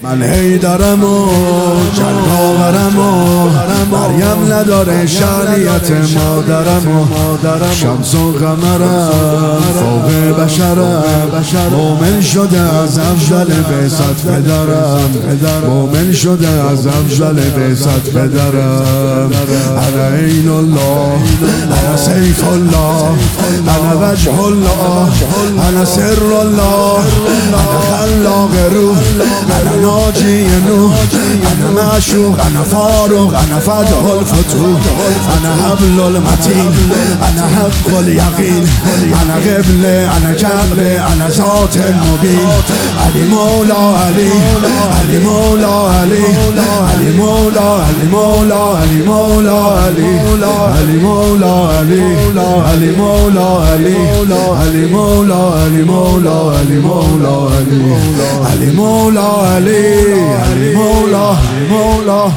من حیدرم و جنگاورم و مریم نداره شانیت مادرم و شمس و قمرم فوق بشرم مومن شده از افضل بعثت پدرم مومن شده از افضل بعثت پدرم انا عین الله انا سیف الله انا وجه الله انا سر الله انا خلاق روح انا ناجی نوح انا معشوق انا فاروق انا فتح الفتوح انا حبل المتین انا حق الیقین انا قبله انا کعبه انا ذات المبین علی مولا علی علی مولا علی علی مولا علی مولا علی مولا علی علی مولا علی علی مولا علی علی مولا علی مولا علی مولا علی مولا علی علی مولا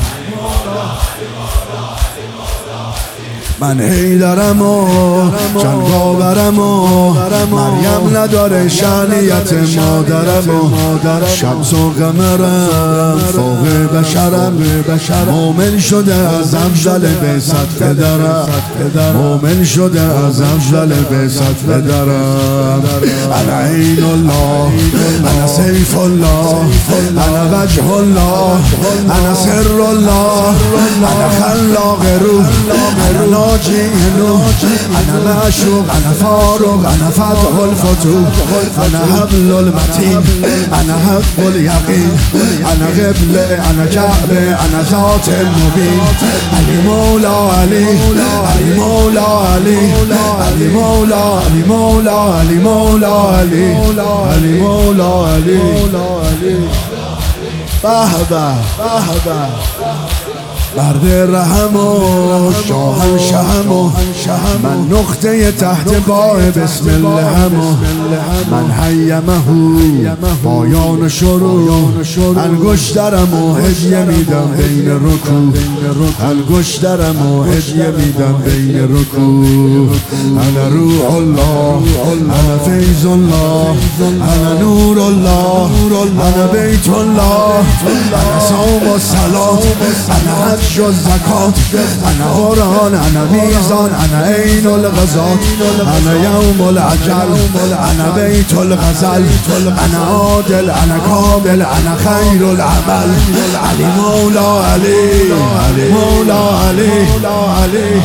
من حیدرم و جنگاورم و مریم نداره شانیت مادرم و شمس و قمرم فوق بشرم مومن شده از افضل بعثت پدرم مومن شده از افضل بعثت پدرم انا عین الله انا سیف الله انا وجه الله انا سر الله انا خلاق روح انا ناجی نوح انا معشوق انا فاروق انا فتح الفتوح انا حبل المتین انا حق الیقین انا قبله انا کعبه انا ذات المبین علی مولا علی علی مولا علی علی مولا علی مولا علی مولا علی علی مولا علی به مرد رحم و شاهنشهم و من نقطه تحت باه بسم اللهم من حیمه پایان و شروع انگشترم و هدیه میدم بین رکوع انگشترم و هدیه میدم بین رکوع انا روح الله انا فیض الله انا نور الله انا بیت الله انا صوم و صلات انا حج و زکات انا قرآن انا میزان انا عین الغزات انا یوم العجل انا بیت الغزل انا عادل انا کامل انا خیر العمل علی مولا علی علی مولا علی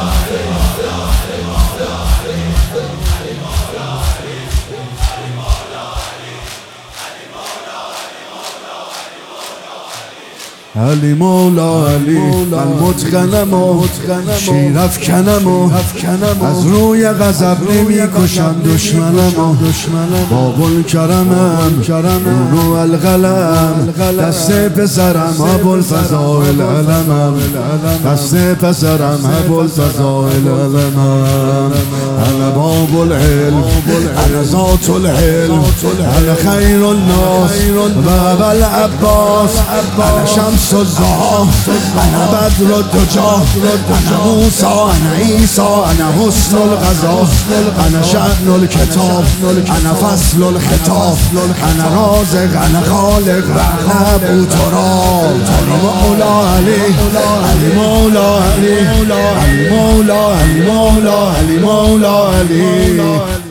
علی مولا علی من متقنم و شیر افکنم و از روی غضب نمی کشم دشمنم و بابل کرمم نور القلم دست پسرم ابوالفضائل علمم دست پسرم ابوالفضائل علمم انا باب العلم انا ذات العلم انا خیر الناس و ابا العباس انا شمس الضحا انا بدر الدجا انا موسی انا عیسی انا حسن الغذا انا شأن الکتاب انا فصل الخطاب انا رازق انا خالق و انا ابو تراب علی مولا علی علی مولا علی علی مولا علی مولا علی مولا علی